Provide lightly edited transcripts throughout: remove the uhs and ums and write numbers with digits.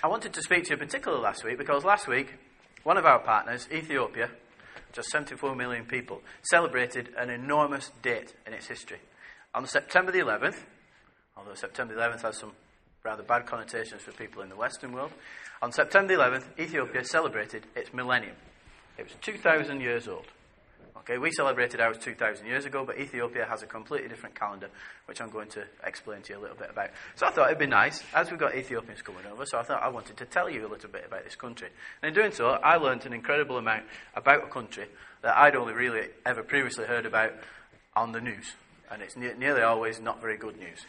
I wanted to speak to you particularly last week because last week, one of our partners, Ethiopia, just 74 million people, celebrated an enormous date in its history. On September the 11th, although September the 11th has some rather bad connotations for people in the Western world, on September the 11th, Ethiopia celebrated its millennium. It was 2,000 years old. Okay, we celebrated ours 2,000 years ago, but Ethiopia has a completely different calendar, which I'm going to explain to you a little bit about. So I thought it'd be nice, as we've got Ethiopians coming over, so I thought I wanted to tell you a little bit about this country. And in doing so, I learned an incredible amount about a country that I'd only really ever previously heard about on the news. And it's nearly always not very good news.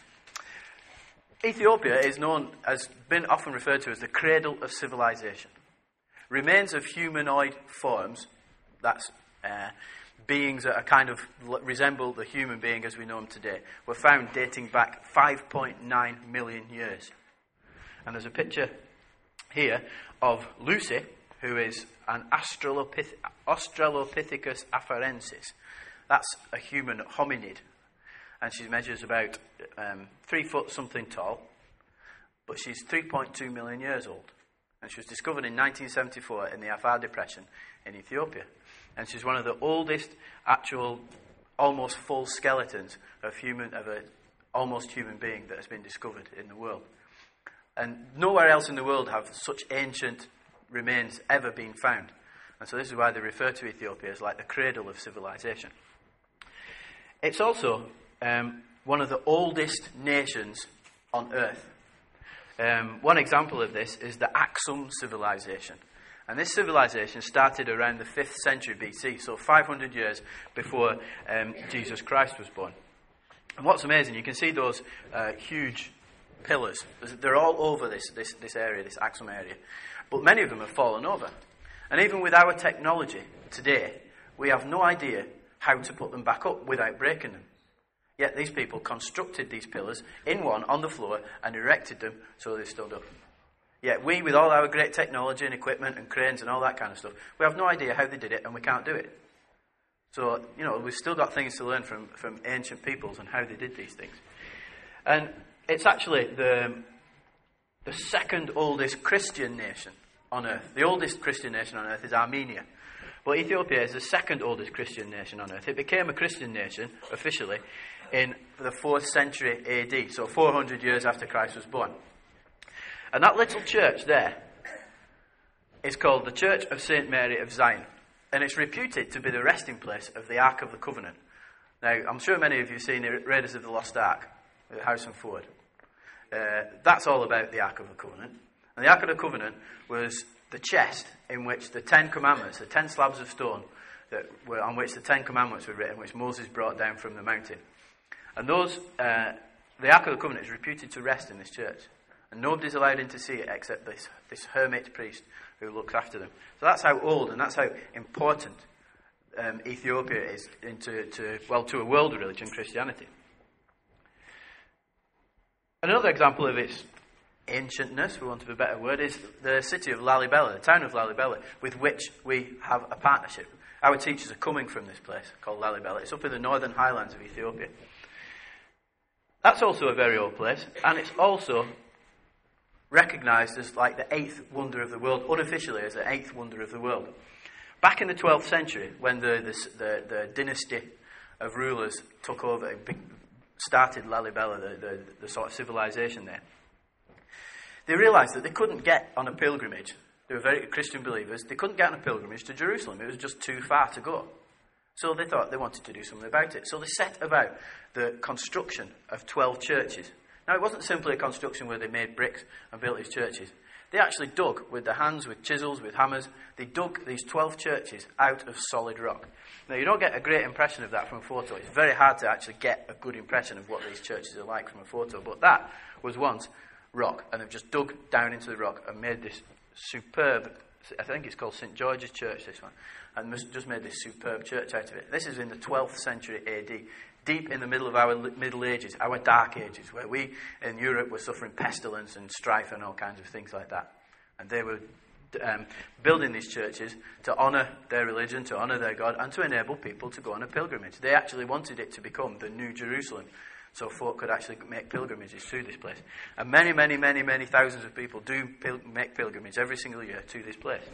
Ethiopia has been often referred to as the cradle of civilization. Remains of humanoid forms, that's beings that are kind of resemble the human being as we know them today, were found dating back 5.9 million years. And there's a picture here of Lucy, who is an Australopithecus afarensis. That's a human hominid. And she measures about 3 foot something tall, but she's 3.2 million years old. And she was discovered in 1974 in the Afar Depression in Ethiopia. And she's one of the oldest actual, almost full skeletons of an almost human being that has been discovered in the world. And nowhere else in the world have such ancient remains ever been found. And so this is why they refer to Ethiopia as like the cradle of civilization. It's also one of the oldest nations on earth. One example of this is the Aksum civilization. And this civilization started around the 5th century BC, so 500 years before Jesus Christ was born. And what's amazing, you can see those huge pillars. They're all over this area, this Aksum area. But many of them have fallen over. And even with our technology today, we have no idea how to put them back up without breaking them. Yet these people constructed these pillars in one on the floor and erected them so they stood up. Yet we, with all our great technology and equipment and cranes and all that kind of stuff, we have no idea how they did it and we can't do it. So, we've still got things to learn from ancient peoples and how they did these things. And it's actually the second oldest Christian nation on earth. The oldest Christian nation on earth is Armenia. But Ethiopia is the second oldest Christian nation on earth. It became a Christian nation, officially, in the 4th century AD, so 400 years after Christ was born. And that little church there is called the Church of St. Mary of Zion. And it's reputed to be the resting place of the Ark of the Covenant. Now, I'm sure many of you have seen the Raiders of the Lost Ark with Harrison Ford. That's all about the Ark of the Covenant. And the Ark of the Covenant was the chest in which the 10 Commandments, the 10 slabs of stone on which the 10 Commandments were written, which Moses brought down from the mountain. And the Ark of the Covenant is reputed to rest in this church. And nobody's allowed in to see it except this hermit priest who looks after them. So that's how old and that's how important Ethiopia is to a world religion, Christianity. Another example of its ancientness, for want of a better word, is the city of Lalibela, the town of Lalibela, with which we have a partnership. Our teachers are coming from this place called Lalibela. It's up in the northern highlands of Ethiopia. That's also a very old place, and it's also recognised as like the 8th wonder of the world, unofficially as the 8th wonder of the world. Back in the 12th century, when the dynasty of rulers took over and started Lalibela, the sort of civilization there, they realised that they couldn't get on a pilgrimage. They were very Christian believers. They couldn't get on a pilgrimage to Jerusalem. It was just too far to go. So they thought they wanted to do something about it. So they set about the construction of 12 churches. Now, it wasn't simply a construction where they made bricks and built these churches. They actually dug with their hands, with chisels, with hammers. They dug these 12 churches out of solid rock. Now, you don't get a great impression of that from a photo. It's very hard to actually get a good impression of what these churches are like from a photo. But that was once rock. And they've just dug down into the rock and made this superb, I think it's called St. George's Church, this one. And just made this superb church out of it. This is in the 12th century AD. Deep in the middle of our Middle Ages, our Dark Ages, where we in Europe were suffering pestilence and strife and all kinds of things like that. And they were building these churches to honour their religion, to honour their God, and to enable people to go on a pilgrimage. They actually wanted it to become the New Jerusalem, so folk could actually make pilgrimages to this place. And many, many, many, many thousands of people do make pilgrimage every single year to this place.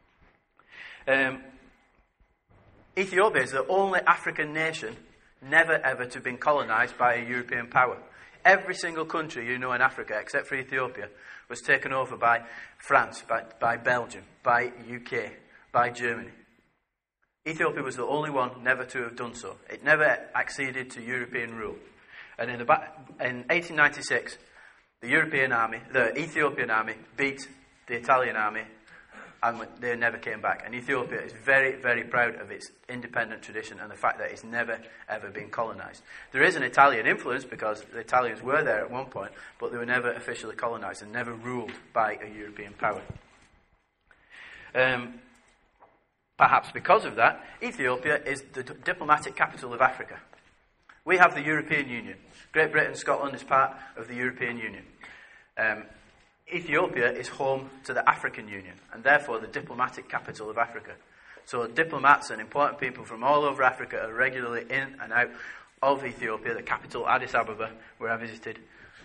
Ethiopia is the only African nation never ever to have been colonized by a European power. Every single country in Africa, except for Ethiopia, was taken over by France, by Belgium, by UK, by Germany. Ethiopia was the only one never to have done so. It never acceded to European rule. And in 1896, the Ethiopian army beat the Italian army, and they never came back. And Ethiopia is very, very proud of its independent tradition and the fact that it's never, ever been colonized. There is an Italian influence because the Italians were there at one point, but they were never officially colonized and never ruled by a European power. Perhaps because of that, Ethiopia is the diplomatic capital of Africa. We have the European Union. Great Britain and Scotland is part of the European Union. Ethiopia is home to the African Union, and therefore the diplomatic capital of Africa. So diplomats and important people from all over Africa are regularly in and out of Ethiopia, the capital Addis Ababa, where I visited,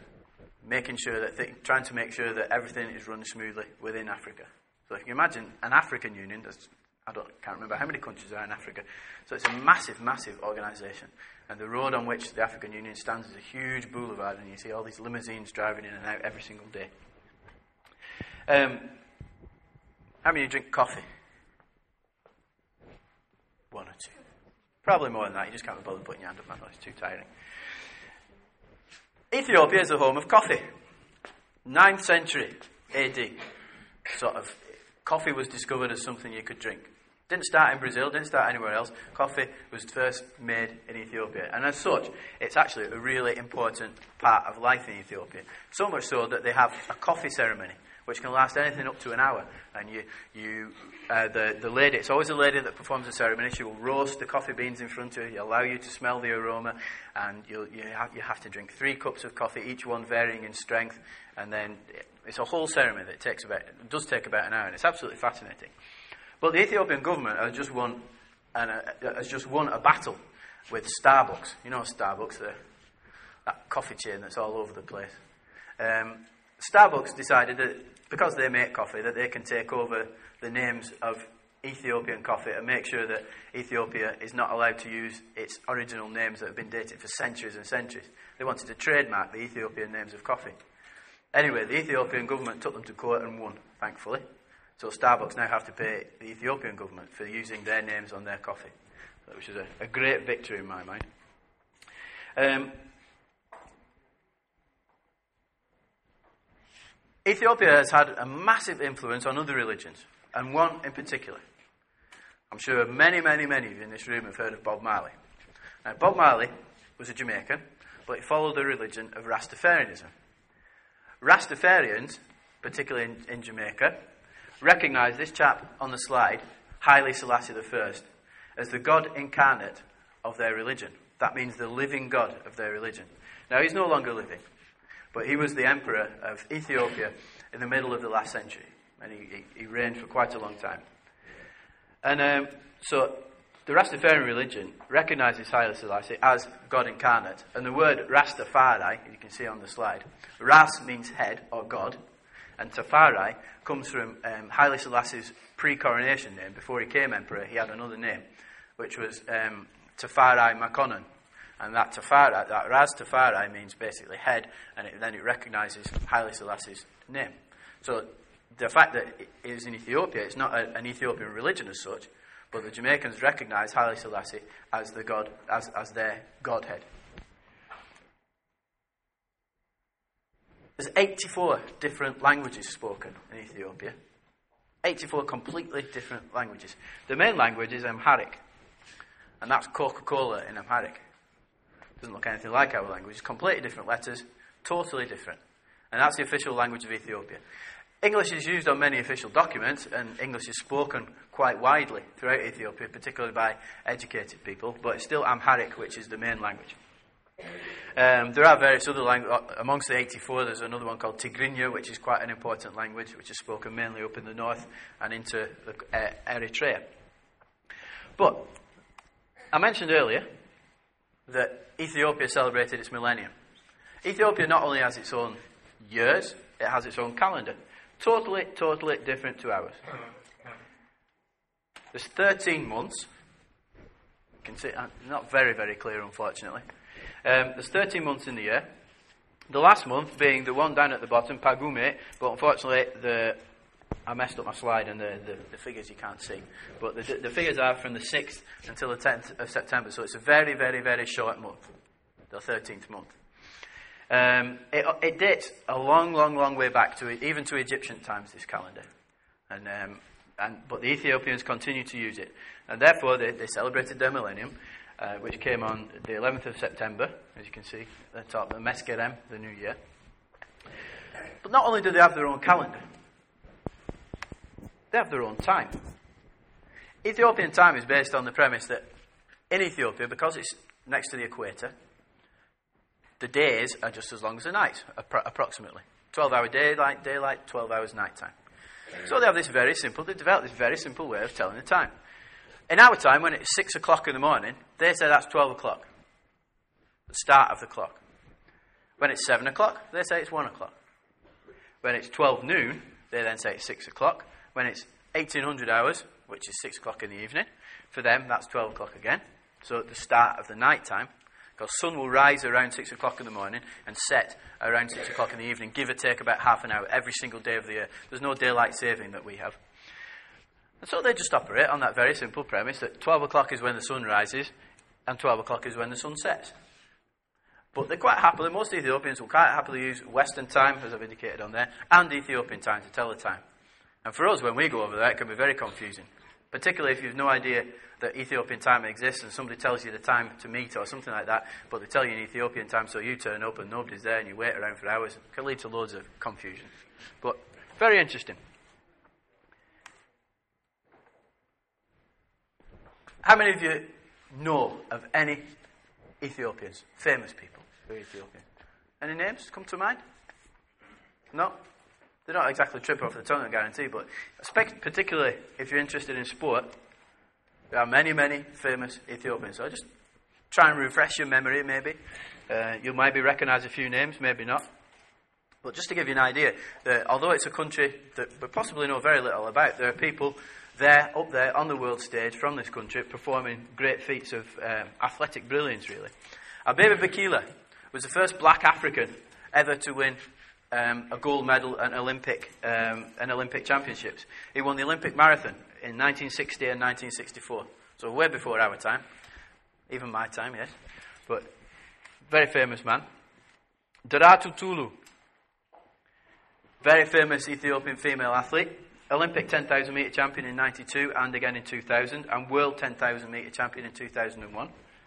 trying to make sure that everything is run smoothly within Africa. So if you imagine an African Union, can't remember how many countries are in Africa. So it's a massive, massive organisation. And the road on which the African Union stands is a huge boulevard, and you see all these limousines driving in and out every single day. How many drink coffee? One or two. Probably more than that. You just can't be bothered putting your hand up, man. It's too tiring. Ethiopia is the home of coffee. 9th century AD. Coffee was discovered as something you could drink. Didn't start in Brazil, didn't start anywhere else. Coffee was first made in Ethiopia. And as such, it's actually a really important part of life in Ethiopia. So much so that they have a coffee ceremony, which can last anything up to an hour. And the lady, it's always a lady that performs the ceremony. She will roast the coffee beans in front of you, allow you to smell the aroma, and you have to drink 3 cups of coffee, each one varying in strength. And then it's a whole ceremony that does take about an hour, and it's absolutely fascinating. But the Ethiopian government has just won a battle with Starbucks. You know Starbucks, that coffee chain that's all over the place. Starbucks decided that because they make coffee, that they can take over the names of Ethiopian coffee and make sure that Ethiopia is not allowed to use its original names that have been dated for centuries and centuries. They wanted to trademark the Ethiopian names of coffee. Anyway, the Ethiopian government took them to court and won, thankfully. So Starbucks now have to pay the Ethiopian government for using their names on their coffee, which is a great victory in my mind. Ethiopia has had a massive influence on other religions, and one in particular. I'm sure many, many, many of you in this room have heard of Bob Marley. Now, Bob Marley was a Jamaican, but he followed the religion of Rastafarianism. Rastafarians, particularly in Jamaica, recognise this chap on the slide, Haile Selassie I, as the God incarnate of their religion. That means the living God of their religion. Now, he's no longer living, but he was the emperor of Ethiopia in the middle of the last century, and he reigned for quite a long time. And so the Rastafarian religion recognises Haile Selassie as God incarnate, and the word Rastafari, you can see on the slide, Ras means head or God, and Tafari comes from Haile Selassie's pre-coronation name. Before he became emperor, he had another name, which was Tafari Makonnen. And that Tafari, that Ras Tafari means basically head, and then it recognises Haile Selassie's name. So the fact that it is in Ethiopia, it's not an Ethiopian religion as such, but the Jamaicans recognise Haile Selassie as the God, as their godhead. There's 84 different languages spoken in Ethiopia. 84 completely different languages. The main language is Amharic, and that's Coca-Cola in Amharic. Doesn't look anything like our language. It's completely different letters, totally different. And that's the official language of Ethiopia. English is used on many official documents, and English is spoken quite widely throughout Ethiopia, particularly by educated people, but it's still Amharic, which is the main language. There are various other languages. Amongst the 84, there's another one called Tigrinya, which is quite an important language, which is spoken mainly up in the north and into Eritrea. But I mentioned earlier that Ethiopia celebrated its millennium. Ethiopia not only has its own years, it has its own calendar. Totally different to ours. There's 13 months. You can see, not very, very clear, unfortunately. There's 13 months in the year. The last month being the one down at the bottom, Pagume, but unfortunately I messed up my slide and the figures you can't see. But the figures are from the 6th until the 10th of September, so it's a very, very, very short month, the 13th month. It dates a long way back, even to Egyptian times, this calendar. But the Ethiopians continue to use it. And therefore, they celebrated their millennium, which came on the 11th of September, as you can see at the top, the Meskerem, the new year. But not only do they have their own calendar, they have their own time. Ethiopian time is based on the premise that in Ethiopia, because it's next to the equator, the days are just as long as the nights, approximately. 12-hour daylight, 12 hours nighttime. So they have this very simple, they developed this very simple way of telling the time. In our time, when it's 6 o'clock in the morning, they say that's 12 o'clock. The start of the clock. When it's 7 o'clock, they say it's 1 o'clock. When it's 12 noon, they then say it's 6 o'clock. When it's 1800 hours, which is 6 o'clock in the evening, for them that's 12 o'clock again. So at the start of the night time, because sun will rise around 6 o'clock in the morning and set around 6 o'clock in the evening, give or take about half an hour every single day of the year. There's no daylight saving that we have. And so they just operate on that very simple premise that 12 o'clock is when the sun rises and 12 o'clock is when the sun sets. But they quite happily, most Ethiopians will quite happily use Western time, as I've indicated on there, and Ethiopian time to tell the time. And for us, when we go over there, it can be very confusing. Particularly if you've no idea that Ethiopian time exists and somebody tells you the time to meet or something like that, but they tell you in Ethiopian time, so you turn up and nobody's there and you wait around for hours. It can lead to loads of confusion. But very interesting. How many of you know of any Ethiopians, famous people who are Ethiopian? Any names come to mind? No? They're not exactly trip off the tongue, I guarantee, but particularly if you're interested in sport, there are many famous Ethiopians. So just try and refresh your memory, maybe. You maybe recognise a few names, maybe not. But just to give you an idea, that although it's a country that we possibly know very little about, there are people up there on the world stage from this country performing great feats of athletic brilliance, really. Abebe Bikila was the first black African ever to win a gold medal at Olympic championships. He won the Olympic marathon in 1960 and 1964. So way before our time. Even my time, yes. But very famous man. Daratou Tulu. Very famous Ethiopian female athlete. Olympic 10,000 metre champion in 92 and again in 2000. And world 10,000 metre champion in 2001.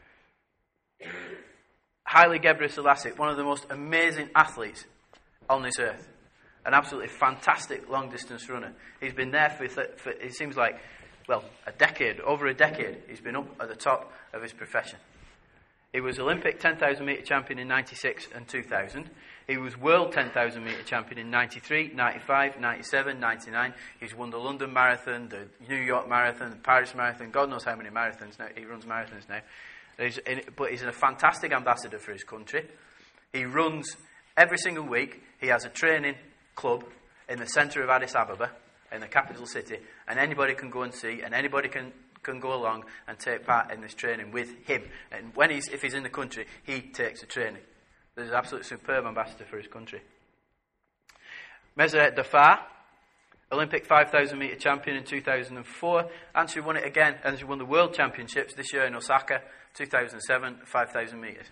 Haile Gebrselassie, one of the most amazing athletes on this earth. An absolutely fantastic long-distance runner. He's been there for it seems like, a decade, over a decade. He's been up at the top of his profession. He was Olympic 10,000 metre champion in 96 and 2000. He was world 10,000 metre champion in 93, 95, 97, 99. He's won the London Marathon, the New York Marathon, the Paris Marathon. God knows how many marathons now. He runs marathons now. But he's a fantastic ambassador for his country. He runs every single week. He has a training club in the centre of Addis Ababa, in the capital city, and anybody can go and see, and anybody can go along and take part in this training with him. And if he's in the country, he takes the training. There's an absolutely superb ambassador for his country. Meseret Dafar, Olympic 5,000 metre champion in 2004, and she won it again, and she won the World Championships this year in Osaka, 2007, 5,000 metres.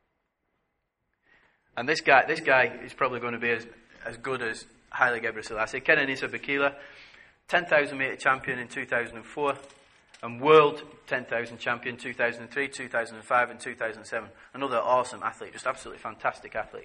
And this guy is probably going to be as good as Haile Gebrselassie. Kenenisa Bikila, 10,000 metre champion in 2004, and world 10,000 champion 2003, 2005 and 2007. Another awesome athlete, just absolutely fantastic athlete.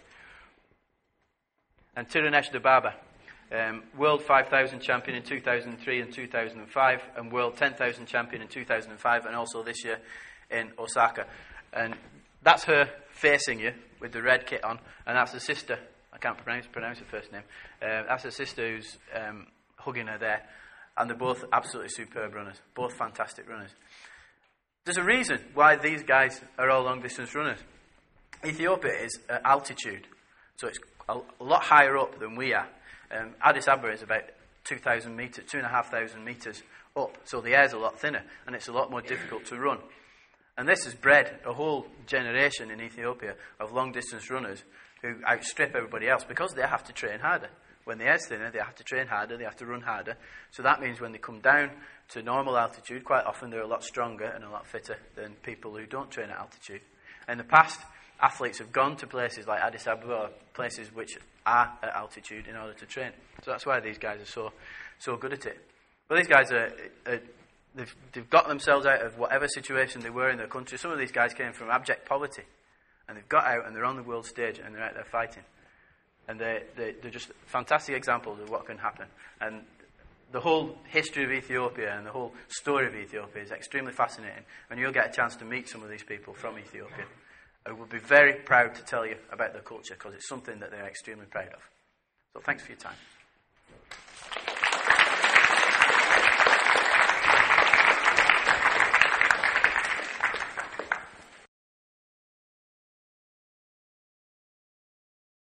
And Tirunesh Dibaba, world 5,000 champion in 2003 and 2005, and world 10,000 champion in 2005, and also this year in Osaka. And that's her facing you with the red kit on, and that's her sister. I can't pronounce her first name. That's her sister who's hugging her there. And they're both absolutely superb runners. Both fantastic runners. There's a reason why these guys are all long-distance runners. Ethiopia is at altitude, so it's a lot higher up than we are. Addis Ababa is about 2,000 metres, 2,500 metres up, so the air's a lot thinner, and it's a lot more difficult to run. And this has bred a whole generation in Ethiopia of long-distance runners who outstrip everybody else because they have to train harder. When the air's thinner, they have to train harder, they have to run harder. So that means when they come down to normal altitude, quite often they're a lot stronger and a lot fitter than people who don't train at altitude. In the past, athletes have gone to places like Addis Ababa, or places which are at altitude, in order to train. So that's why these guys are so good at it. But these guys they've got themselves out of whatever situation they were in their country. Some of these guys came from abject poverty, and they've got out and they're on the world stage and they're out there fighting. And they're just fantastic examples of what can happen. And the whole history of Ethiopia and the whole story of Ethiopia is extremely fascinating. And you'll get a chance to meet some of these people from Ethiopia. I would be very proud to tell you about their culture because it's something that they're extremely proud of. So thanks for your time.